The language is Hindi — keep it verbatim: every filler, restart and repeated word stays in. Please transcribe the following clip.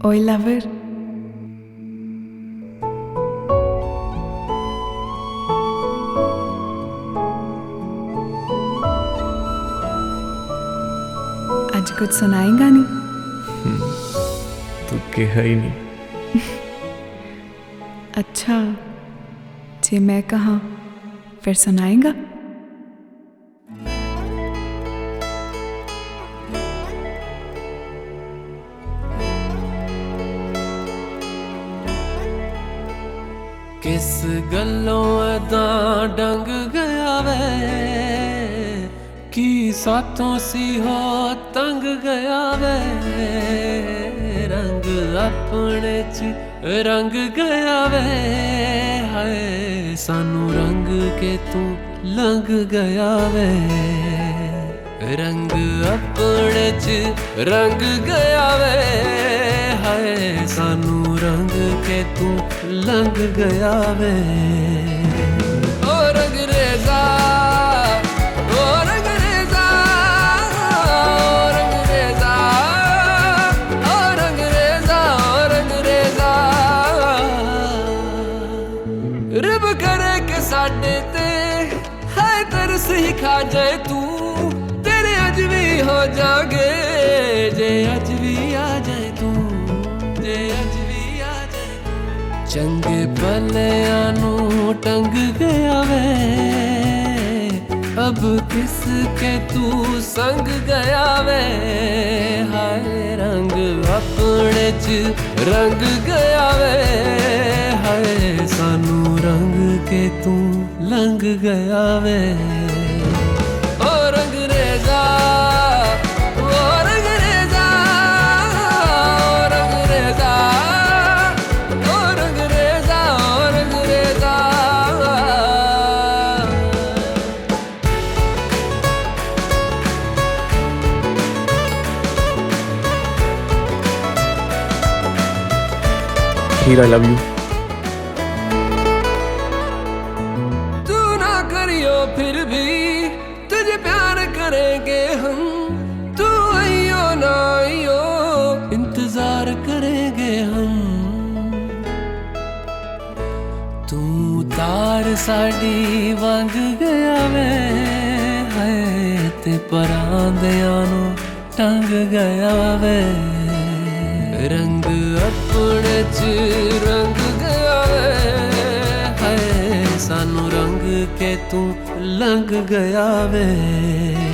Oi lover, आज कुछ सुनाएगा नहीं? तू कहा ही नहीं। अच्छा, जे मैं कहा फिर सुनाएगा? किस गलों अदा डंग गया वे कि साथों सी हो तंग गया वे, रंग अपने च रंग गया वे, हाय सानू रंग के तू लंग गया वे, रंग अपने च रंग गया वे, हाय सानू रंग के तू लंग गया वे। ओ रंग रेजा, ओ रंग रेजा, ओ रंग रेजा, ओ रंग रेजा, ओ रंग रेजा, रब करे के साडे ते हाय तरस ही खा जाए तू, तेरे अज भी हो जागे जे अज भी आ जाए तू, जे अज भी आ जाए तू। चंगे भलियां नू टंग गया वे, अब किस के तू संग गया वे, हाय रंग अपने च रंग गया वे, हाय सानू रंग के तू लंग गया वे। ओ रंग रेजा, ओ रंग रेजा, ओ रंग रेजा, ओ रंग रेजा, ओ रंग रेजा। Heer I love you. तू ना करियो फिर भी तुझे प्यार करेंगे हम, तू आइयो ना आइयो इंतजार करेंगे हम, तू तार साड़ी वंग गया वे, हाय ते परांदियां नू टंग गया वे, रंग अपने च रंग गया वे, हाय सानू रंग के तू लंग गया वे।